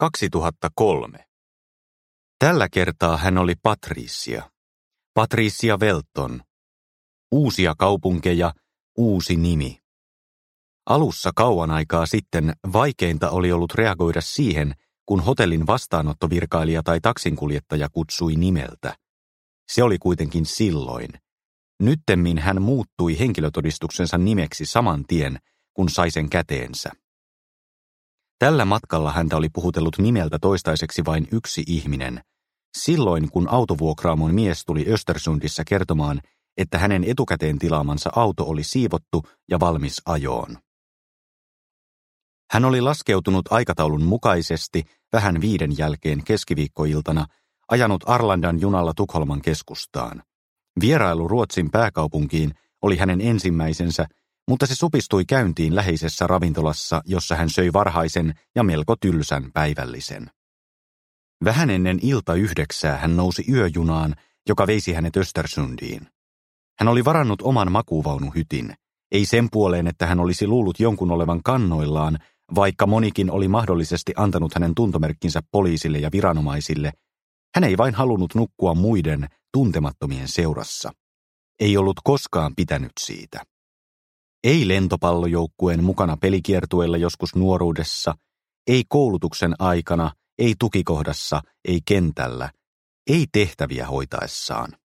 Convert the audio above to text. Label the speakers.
Speaker 1: 2003. Tällä kertaa hän oli Patricia Welton. Uusia kaupunkeja, uusi nimi. Alussa kauan aikaa sitten vaikeinta oli ollut reagoida siihen, kun hotellin vastaanottovirkailija tai taksinkuljettaja kutsui nimeltä. Se oli kuitenkin silloin. Nyttemmin hän muuttui henkilötodistuksensa nimeksi saman tien, kun sai sen käteensä. Tällä matkalla häntä oli puhutellut nimeltä toistaiseksi vain yksi ihminen. Silloin, kun autovuokraamon mies tuli Östersundissa kertomaan, että hänen etukäteen tilaamansa auto oli siivottu ja valmis ajoon. Hän oli laskeutunut aikataulun mukaisesti vähän 5 jälkeen keskiviikkoiltana, ajanut Arlandan junalla Tukholman keskustaan. Vierailu Ruotsin pääkaupunkiin oli hänen ensimmäisensä, mutta se supistui käyntiin läheisessä ravintolassa, jossa hän söi varhaisen ja melko tylsän päivällisen. Vähän ennen 8:00 hän nousi yöjunaan, joka veisi hänet Östersundiin. Hän oli varannut oman makuuvaunuhytin, ei sen puoleen, että hän olisi luullut jonkun olevan kannoillaan, vaikka monikin oli mahdollisesti antanut hänen tuntomerkkinsä poliisille ja viranomaisille. Hän ei vain halunnut nukkua muiden tuntemattomien seurassa. Ei ollut koskaan pitänyt siitä. Ei lentopallojoukkueen mukana pelikiertueella joskus nuoruudessa, ei koulutuksen aikana, ei tukikohdassa, ei kentällä, ei tehtäviä hoitaessaan.